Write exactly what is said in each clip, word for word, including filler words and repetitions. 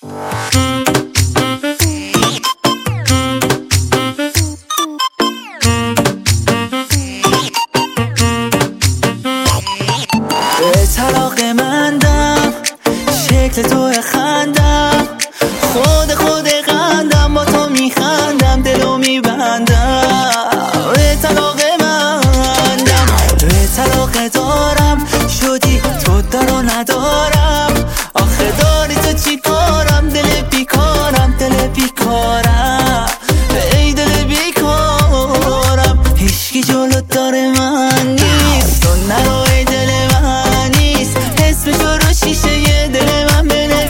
به طلاق مندم، شکل تو خندم، خود خود قندم، با تو میخندم، دلو میبندم. به طلاق مندم، به طلاق دارم، شدی تو دارو ندارم. آخه داری تو چی کارم، دل بیکارم، دل بیکارم، ای دل بیکارم. هیچکی جلو داره من نیست، تو نرو ای دل من نیست. اسمشو رو شیشه ی دل من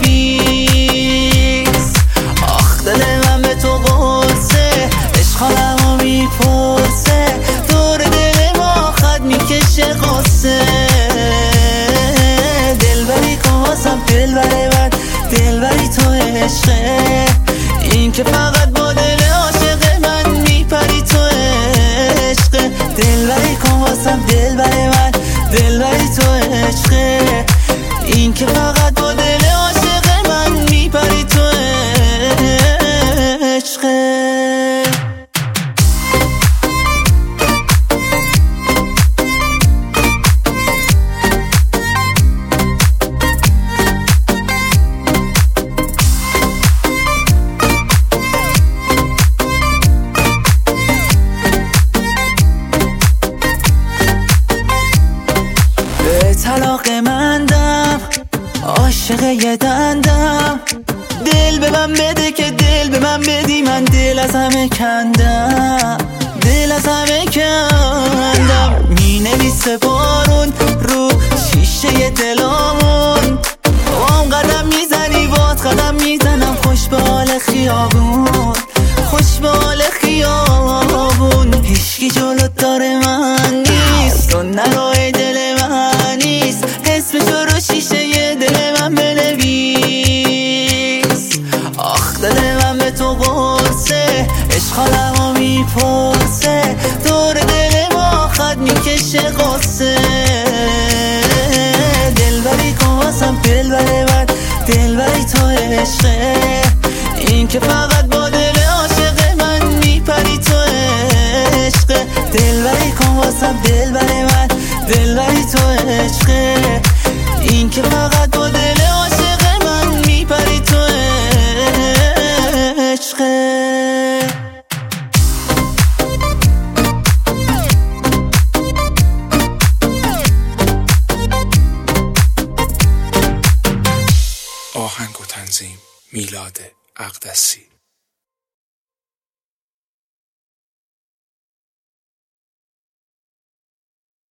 بنویس. آخ دل من به تو قرصه، عشق حالمو میپرسه، دور دل ما خط میکشه قصه. دلبری کن واسم، دلبری من، دلبری تو عشقه. این که فقط با دل عاشق من میپری تو عشقه. دلبری کن واسم، دلبری من، دلبری تو عشقه. این که فقط با دل عاشق من میپری تو عشقه. به طلاق مندم، عاشق یه دندم. دل به من بده که دل به من بدی، من دل از همه کندم، دل از همه کندم. می نویسه بارون رو شیشه دلامون، وام قدم میزنی وات قدم میزنم، خوش به حال خیابون، خوش به حال خیابون. هیچکی جلو داره من نیست، تو نرو ای دل من نیست. اسمشو رو شیشه ی دل من بنویس. آخ دل من به تو قرصه، عشق حالمو میپرسه، دور دل ما خط میکشه قصه. دلبری کن واسم، دلبری من، دلبری تو عشقه. این که فقط با دل عاشق من میپری تو عشقه. دلبری کن واسم، دلبری من، دلبری تو عشقه. این که فقط با دل عاشق من میپری تو عشقه. آهنگ و تنظیم میلاد اقدسی.